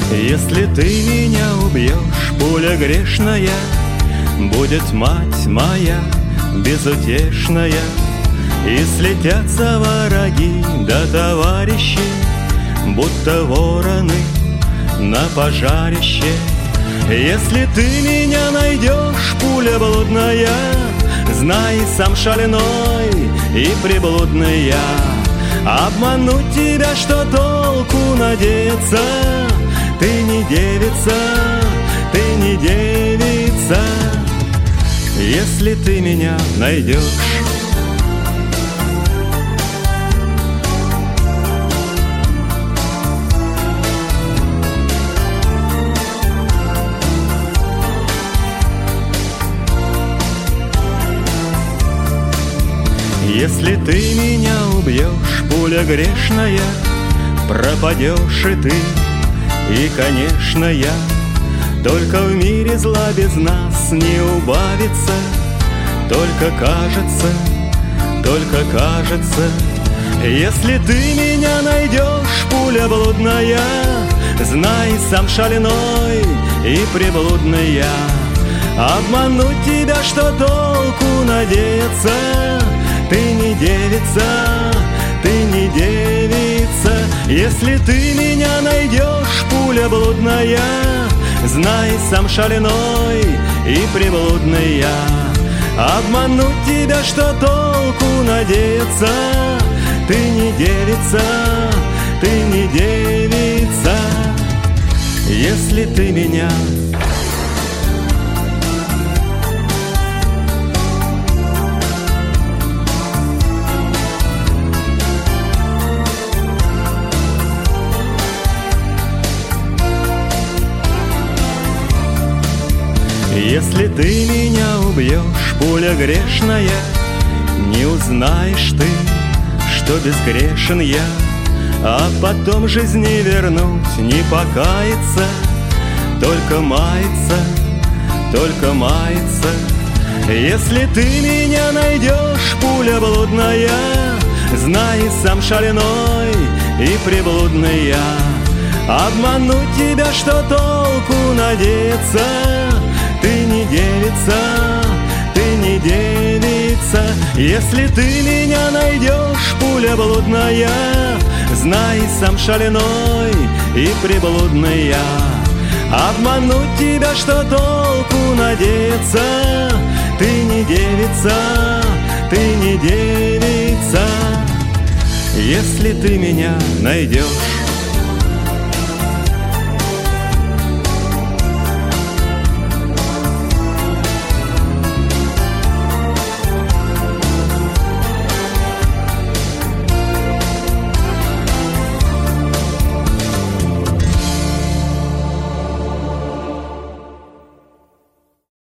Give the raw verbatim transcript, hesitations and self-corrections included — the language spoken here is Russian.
Если ты меня убьешь, пуля грешная, будет мать моя безутешная. И слетятся враги да товарищи, будто вороны на пожарище. Если ты меня найдешь, пуля блудная, знай, сам шальной и приблудный я. Обмануть тебя, что толку надеяться? Ты не девица, ты не девица. Если ты меня найдешь. Если ты меня убьешь, пуля грешная, пропадешь и ты, и, конечно, я. Только в мире зла без нас не убавится. Только кажется, только кажется. Если ты меня найдешь, пуля блудная, знай, сам шальной и приблудный я. Обмануть тебя, что толку надеяться? Ты не девица, ты не девица. Если ты меня найдешь, пуля блудная, знай, сам шальной и приблудный я. Обмануть тебя, что толку надеяться? Ты не девица, ты не девица. Если ты меня. Если ты меня убьешь, пуля грешная, не узнаешь ты, что безгрешен я. А потом жизни вернуть, не покаяться, только маяться, только маяться. Если ты меня найдешь, пуля блудная, знай, сам шальной и приблудный я. Обмануть тебя, что толку надеяться? Ты не девица, ты не девица. Если ты меня найдешь, пуля блудная, знай, сам шальной и приблудный я. Обмануть тебя, что толку надеяться? Ты не девица, ты не девица. Если ты меня найдешь.